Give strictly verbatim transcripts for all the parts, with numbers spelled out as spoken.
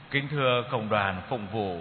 Kính thưa cộng đoàn phụng vụ,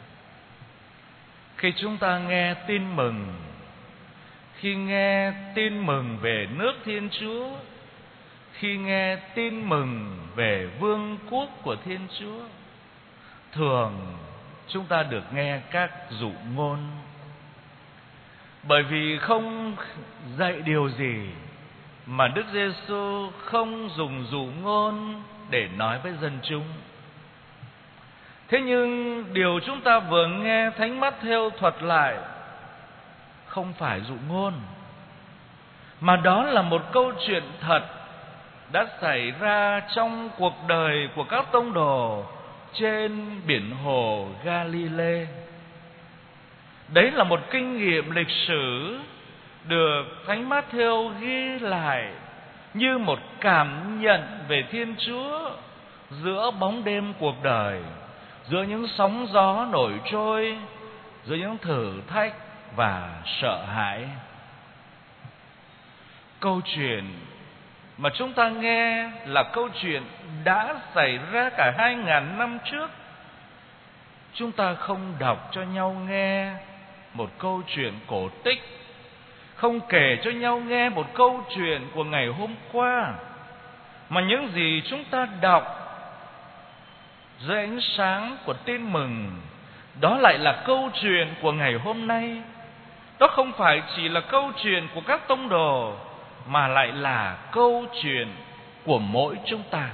khi chúng ta nghe tin mừng, khi nghe tin mừng về nước Thiên Chúa, khi nghe tin mừng về vương quốc của Thiên Chúa, thường chúng ta được nghe các dụ ngôn. Bởi vì không dạy điều gì mà Đức Giêsu không dùng dụ ngôn để nói với dân chúng. Thế nhưng điều chúng ta vừa nghe Thánh Mát-thêu thuật lại không phải dụ ngôn, mà đó là một câu chuyện thật đã xảy ra trong cuộc đời của các tông đồ trên biển hồ Galilee. Đấy là một kinh nghiệm lịch sử được Thánh Mát-thêu ghi lại như một cảm nhận về Thiên Chúa giữa bóng đêm cuộc đời, giữa những sóng gió nổi trôi, giữa những thử thách và sợ hãi. Câu chuyện mà chúng ta nghe là câu chuyện đã xảy ra cả hai ngàn năm trước. Chúng ta không đọc cho nhau nghe một câu chuyện cổ tích, không kể cho nhau nghe một câu chuyện của ngày hôm qua, mà những gì chúng ta đọc dưới ánh sáng của tin mừng, đó lại là câu chuyện của ngày hôm nay. Đó không phải chỉ là câu chuyện của các tông đồ, mà lại là câu chuyện của mỗi chúng ta.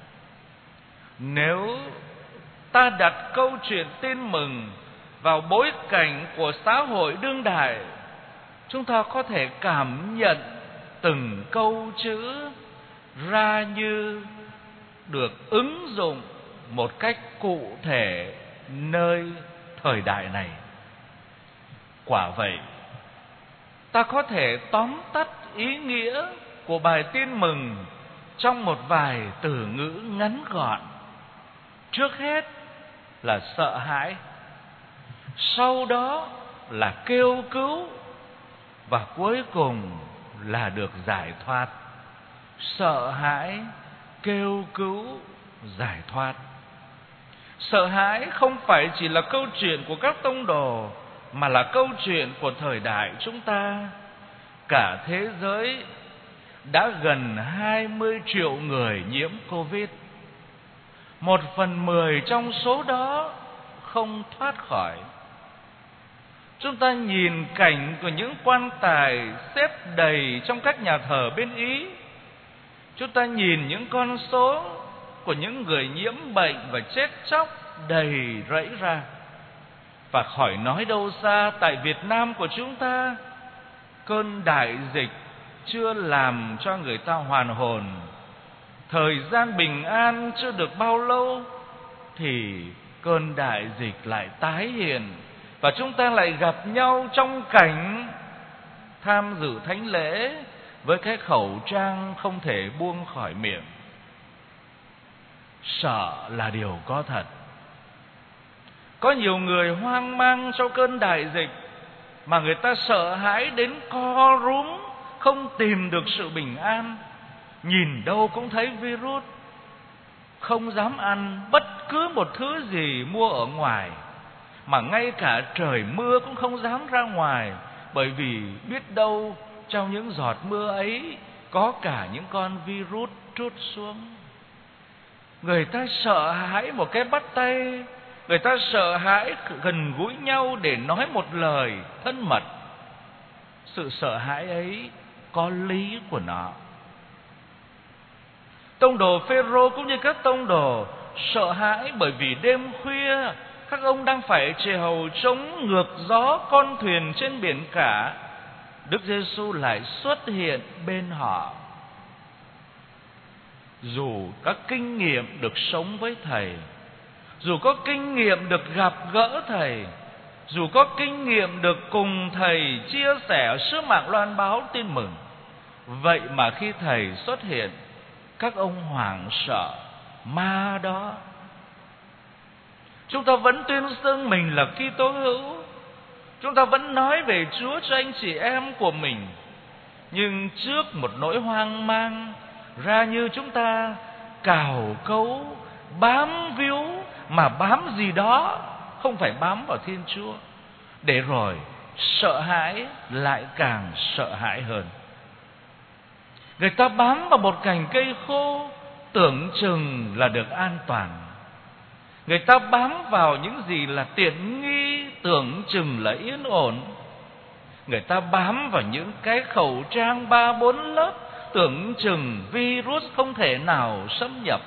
Nếu ta đặt câu chuyện tin mừng vào bối cảnh của xã hội đương đại, chúng ta có thể cảm nhận từng câu chữ ra như được ứng dụng một cách cụ thể nơi thời đại này. Quả vậy, ta có thể tóm tắt ý nghĩa của bài tin mừng trong một vài từ ngữ ngắn gọn. Trước hết là sợ hãi, sau đó là kêu cứu, và cuối cùng là được giải thoát. Sợ hãi, kêu cứu, giải thoát. Sợ hãi không phải chỉ là câu chuyện của các tông đồ, mà là câu chuyện của thời đại chúng ta. Cả thế giới đã gần hai mươi triệu người nhiễm Covid. Một phần mười trong số đó không thoát khỏi. Chúng ta nhìn cảnh của những quan tài xếp đầy trong các nhà thờ bên Ý. Chúng ta nhìn những con số của những người nhiễm bệnh và chết chóc đầy rẫy ra. Và khỏi nói đâu xa, tại Việt Nam của chúng ta, cơn đại dịch chưa làm cho người ta hoàn hồn. Thời gian bình an chưa được bao lâu thì cơn đại dịch lại tái hiện, và chúng ta lại gặp nhau trong cảnh tham dự thánh lễ với cái khẩu trang không thể buông khỏi miệng. Sợ là điều có thật. Có nhiều người hoang mang sau cơn đại dịch, mà người ta sợ hãi đến co rúm, không tìm được sự bình an. Nhìn đâu cũng thấy virus, không dám ăn bất cứ một thứ gì mua ở ngoài, mà ngay cả trời mưa cũng không dám ra ngoài, bởi vì biết đâu trong những giọt mưa ấy có cả những con virus trút xuống. Người ta sợ hãi một cái bắt tay, người ta sợ hãi gần gũi nhau để nói một lời thân mật. Sự sợ hãi ấy có lý của nó. Tông đồ Phêrô cũng như các tông đồ sợ hãi bởi vì đêm khuya các ông đang phải chèo chống ngược gió con thuyền trên biển cả. Đức Giêsu lại xuất hiện bên họ. Dù có kinh nghiệm được sống với Thầy, dù có kinh nghiệm được gặp gỡ Thầy, dù có kinh nghiệm được cùng Thầy chia sẻ sứ mạng loan báo tin mừng, vậy mà khi Thầy xuất hiện, các ông hoảng sợ ma đó. Chúng ta vẫn tuyên xưng mình là Kitô hữu, chúng ta vẫn nói về Chúa cho anh chị em của mình, nhưng trước một nỗi hoang mang, ra như chúng ta cào cấu, bám víu mà bám gì đó, không phải bám vào Thiên Chúa. Để rồi sợ hãi lại càng sợ hãi hơn. Người ta bám vào một cành cây khô, tưởng chừng là được an toàn. Người ta bám vào những gì là tiện nghi, tưởng chừng là yên ổn. Người ta bám vào những cái khẩu trang ba bốn lớp, tưởng chừng virus không thể nào xâm nhập.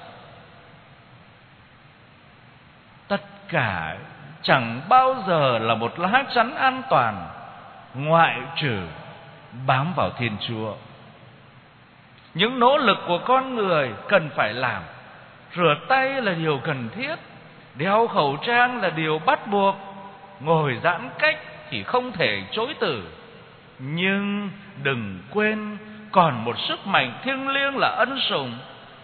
Tất cả chẳng bao giờ là một lá chắn an toàn, ngoại trừ bám vào Thiên Chúa. Những nỗ lực của con người cần phải làm. Rửa tay là điều cần thiết, đeo khẩu trang là điều bắt buộc, ngồi giãn cách thì không thể chối từ. Nhưng đừng quên còn một sức mạnh thiêng liêng là ân sủng.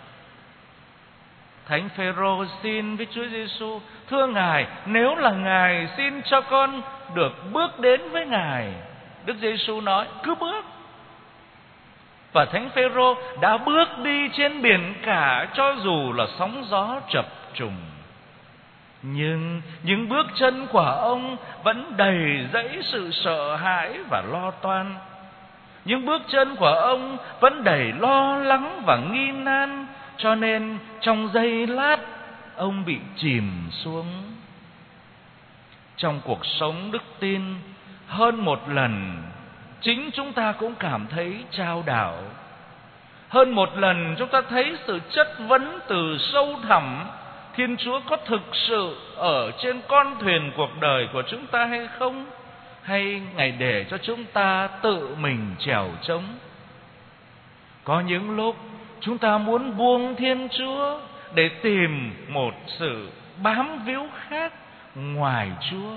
Thánh Phêrô xin với Chúa Giêsu: thưa Ngài, nếu là Ngài, xin cho con được bước đến với Ngài. Đức Giêsu nói: cứ bước. Và Thánh Phêrô đã bước đi trên biển cả, cho dù là sóng gió chập trùng. Nhưng những bước chân của ông vẫn đầy dẫy sự sợ hãi và lo toan. Những bước chân của ông vẫn đầy lo lắng và nghi nan, cho nên trong giây lát ông bị chìm xuống. Trong cuộc sống đức tin, hơn một lần chính chúng ta cũng cảm thấy chao đảo. Hơn một lần chúng ta thấy sự chất vấn từ sâu thẳm: Thiên Chúa có thực sự ở trên con thuyền cuộc đời của chúng ta hay không? Hay Ngài để cho chúng ta tự mình chèo trống? Có những lúc chúng ta muốn buông Thiên Chúa để tìm một sự bám víu khác ngoài Chúa.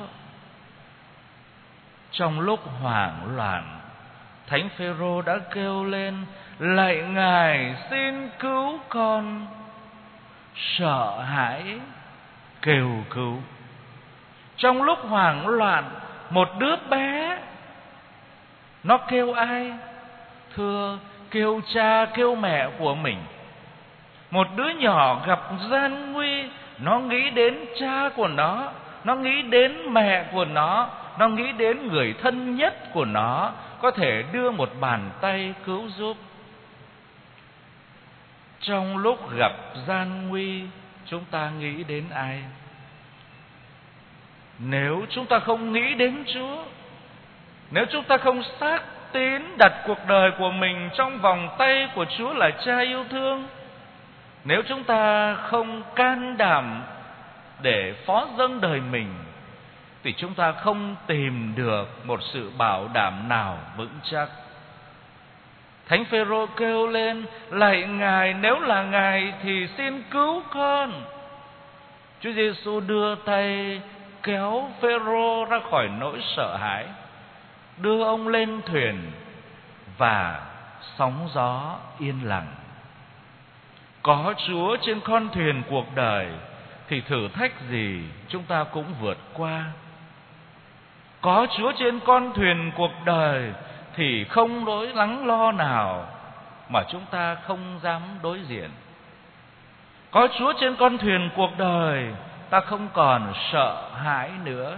Trong lúc hoảng loạn, Thánh Phêrô đã kêu lên: lạy Ngài, xin cứu con. Sợ hãi kêu cứu. Trong lúc hoảng loạn, một đứa bé, nó kêu ai? Thưa, kêu cha, kêu mẹ của mình. Một đứa nhỏ gặp gian nguy, nó nghĩ đến cha của nó, nó nghĩ đến mẹ của nó, nó nghĩ đến người thân nhất của nó có thể đưa một bàn tay cứu giúp. Trong lúc gặp gian nguy, chúng ta nghĩ đến ai? Nếu chúng ta không nghĩ đến Chúa, nếu chúng ta không xác tín đặt cuộc đời của mình trong vòng tay của Chúa là Cha yêu thương, nếu chúng ta không can đảm để phó dâng đời mình, thì chúng ta không tìm được một sự bảo đảm nào vững chắc. Thánh Phêrô kêu lên: lạy Ngài, nếu là Ngài thì xin cứu con. Chúa Giêsu đưa tay kéo Phêrô ra khỏi nỗi sợ hãi, đưa ông lên thuyền, và sóng gió yên lặng. Có Chúa trên con thuyền cuộc đời thì thử thách gì chúng ta cũng vượt qua. Có Chúa trên con thuyền cuộc đời thì không nỗi lắng lo nào mà chúng ta không dám đối diện. Có Chúa trên con thuyền cuộc đời, ta không còn sợ hãi nữa.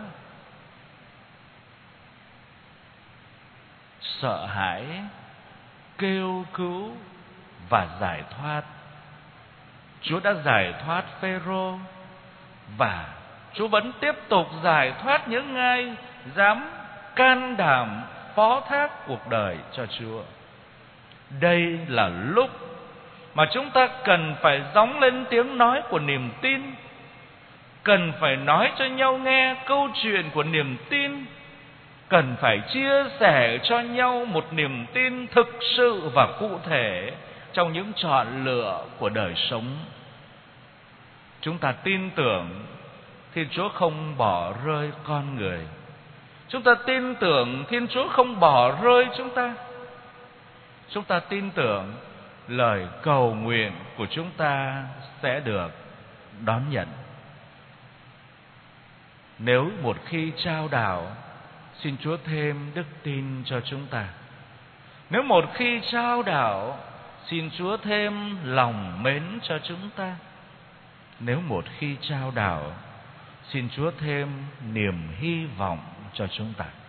Sợ hãi, kêu cứu và giải thoát. Chúa đã giải thoát Phêrô, và Chúa vẫn tiếp tục giải thoát những ai dám can đảm phó thác cuộc đời cho Chúa. Đây là lúc mà chúng ta cần phải gióng lên tiếng nói của niềm tin, cần phải nói cho nhau nghe câu chuyện của niềm tin, cần phải chia sẻ cho nhau một niềm tin thực sự và cụ thể trong những chọn lựa của đời sống. Chúng ta tin tưởng Thiên Chúa không bỏ rơi con người. Chúng ta tin tưởng Thiên Chúa không bỏ rơi chúng ta. Chúng ta tin tưởng lời cầu nguyện của chúng ta sẽ được đón nhận. Nếu một khi trao đảo, xin Chúa thêm đức tin cho chúng ta. Nếu một khi trao đảo, xin Chúa thêm lòng mến cho chúng ta. Nếu một khi trao đảo, xin Chúa thêm niềm hy vọng cho chúng ta.